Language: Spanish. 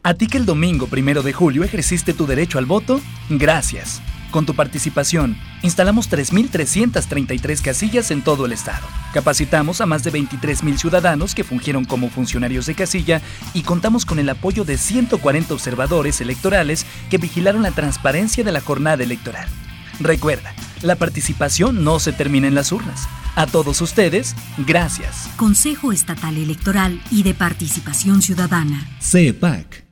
A ti que el domingo 1 de julio ejerciste tu derecho al voto, gracias. Con tu participación, instalamos 3.333 casillas en todo el estado. Capacitamos a más de 23.000 ciudadanos que fungieron como funcionarios de casilla y contamos con el apoyo de 140 observadores electorales que vigilaron la transparencia de la jornada electoral. Recuerda, la participación no se termina en las urnas. A todos ustedes, gracias. Consejo Estatal Electoral y de Participación Ciudadana. CEPAC.